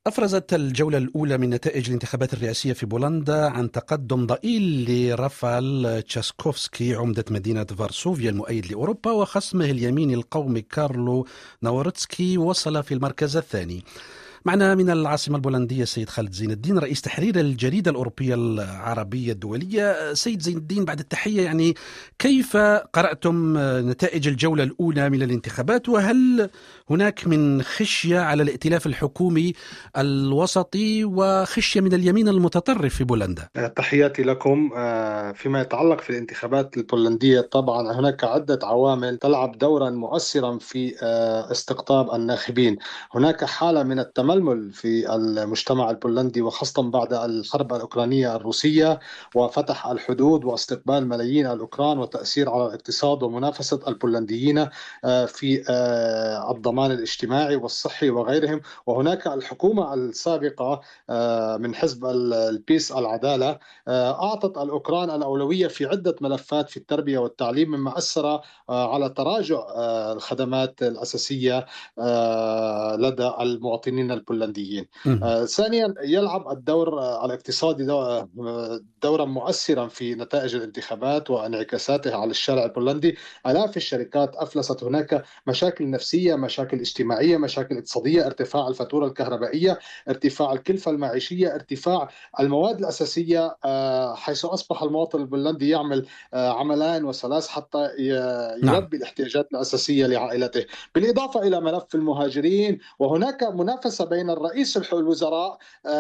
أفرزت الجولة الأولى من نتائج الانتخابات الرئاسية في بولندا عن تقدم ضئيل لرافال تشاسكوفسكي عمدة مدينة فارسوفيا المؤيد لأوروبا، وخصمه اليميني القومي كارلو ناورتسكي وصل في المركز الثاني. معنا من العاصمة البولندية السيد خالد زين الدين، رئيس تحرير الجريدة الأوروبية العربية الدولية. سيد زين الدين، بعد التحية، كيف قرأتم نتائج الجولة الأولى من الانتخابات، وهل هناك من خشية على الائتلاف الحكومي الوسطي وخشية من اليمين المتطرف في بولندا؟ تحياتي لكم. فيما يتعلق في الانتخابات البولندية، طبعا هناك عدة عوامل تلعب دورا مؤثرا في استقطاب الناخبين. هناك حالة من التململ في المجتمع البولندي، وخاصة بعد الحرب الأوكرانية الروسية وفتح الحدود واستقبال ملايين الأوكران وتأثير على الاقتصاد ومنافسة البولنديين في الضمان الاجتماعي والصحي وغيرهم. وهناك الحكومة السابقة من حزب البيس العدالة أعطت الأوكران الأولوية في عدة ملفات في التربية والتعليم، مما أثر على تراجع الخدمات الأساسية لدى المواطنين البولنديين. ثانيا، يلعب الدور الاقتصادي دورا مؤثرا في نتائج الانتخابات وانعكاساتها على الشارع البولندي. آلاف الشركات أفلست، هناك مشاكل نفسية، مشاكل اجتماعية، مشاكل اقتصادية، ارتفاع الفاتورة الكهربائية، ارتفاع الكلفة المعيشية، ارتفاع المواد الأساسية، حيث أصبح المواطن البولندي يعمل عملين وثلاث حتى نعم. يلبي الاحتياجات الأساسية لعائلته. بالإضافة إلى ملف المهاجرين، وهناك منافسة بين الرئيس الوزراء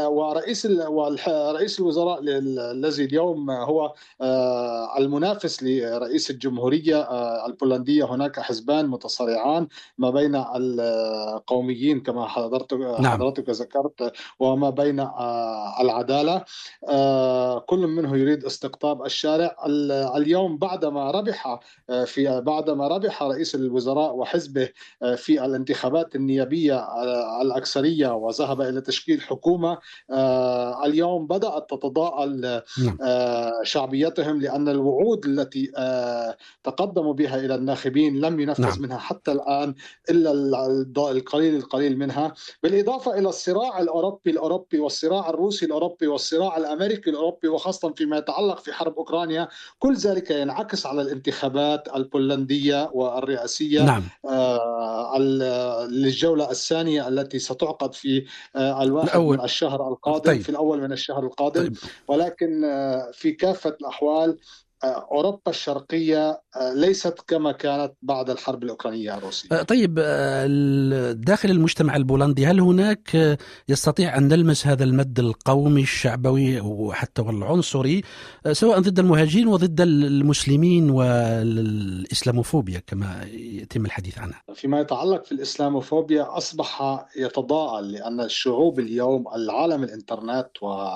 ورئيس الوزراء الذي اليوم هو المنافس لرئيس الجمهورية البولندية. هناك حزبان متصارعان ما بين القوميين كما نعم. حضرتك ذكرت، وما بين العدالة. كل منه يريد استقطاب الشارع. اليوم بعدما ربح رئيس الوزراء وحزبه في الانتخابات النيابية الأكثرية وذهب إلى تشكيل حكومة، اليوم بدأت تتضاءل نعم. شعبيتهم، لأن الوعود التي تقدموا بها إلى الناخبين لم ينفذ نعم. منها حتى الآن إلا القليل منها. بالإضافة إلى الصراع الأوروبي والصراع الروسي الأوروبي والصراع الأمريكي الأوروبي، وخاصة فيما يتعلق في حرب أوكرانيا، كل ذلك ينعكس على الانتخابات البولندية والرئاسية نعم. للجولة الثانية التي ستعقد في الواحد من الأول. الشهر القادم، طيب. في الأول من الشهر القادم. طيب. ولكن في كافة الأحوال، أوروبا الشرقية ليست كما كانت بعد الحرب الأوكرانية الروسية. طيب، داخل المجتمع البولندي هل هناك يستطيع أن نلمس هذا المد القومي الشعبوي وحتى والعنصري، سواء ضد المهاجرين وضد المسلمين والإسلاموفوبيا كما يتم الحديث عنها؟ فيما يتعلق في الإسلاموفوبيا، أصبح يتضاءل، لأن الشعوب اليوم، العالم، الإنترنت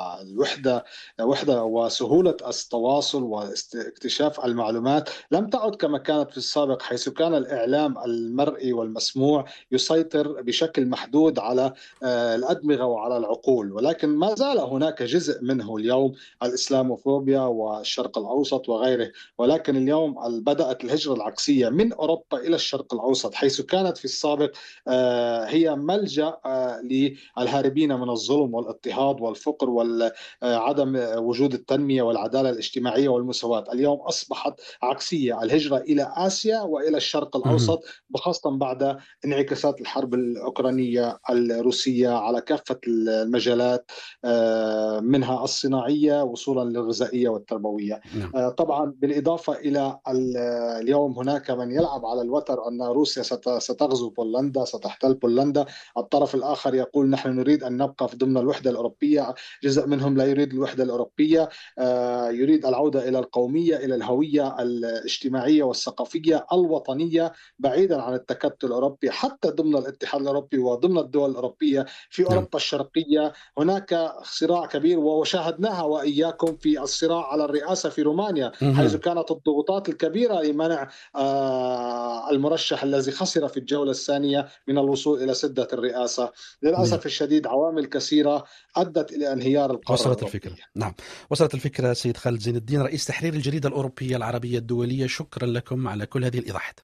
وحدة وسهولة التواصل واكتشاف المعلومات لم تعد كما كانت في السابق، حيث كان الإعلام المرئي والمسموع يسيطر بشكل محدود على الأدمغة وعلى العقول. ولكن ما زال هناك جزء منه اليوم الإسلاموفوبيا والشرق الأوسط وغيره. ولكن اليوم بدأت الهجرة العكسية من أوروبا إلى الشرق الأوسط، حيث كانت في السابق هي ملجأ للهاربين من الظلم والاضطهاد والفقر وعدم وجود التنمية والعدالة الاجتماعية والمساواة. اليوم أصبحت عكسية، الهجرة إلى آسيا وإلى الشرق الأوسط، خاصة بعد انعكاسات الحرب الأوكرانية الروسية على كافة المجالات، منها الصناعية وصولا للغذائية والتربوية. نعم. طبعا بالإضافة إلى اليوم هناك من يلعب على الوتر أن روسيا ستغزو بولندا، ستحتل بولندا. الطرف الآخر يقول نحن نريد أن نبقى في ضمن الوحدة الأوروبية. جزء منهم لا يريد الوحدة الأوروبية، يريد العودة إلى القومية، إلى الهوية الاجتماعية والثقافية الوطنية، بعيدا عن التكتل الأوروبي. حتى ضمن الاتحاد الأوروبي وضمن الدول الأوروبية في نعم. أوروبا الشرقية هناك صراع كبير، وشاهدناها وإياكم في الصراع على الرئاسة في رومانيا، حيث كانت الضغوطات الكبيرة لمنع المرشح الذي خسر في الجولة الثانية من الوصول إلى سدة الرئاسة. للأسف الشديد عوامل كثيرة أدت إلى انهيار القارة وصلت الفكرة. الأوروبية. نعم، وصلت الفكرة. سيد خالد زين الدين، رئيس تحرير الجريدة الأوروبية العربية الدولية، شكرا لكم على كل هذه الإيضاحات.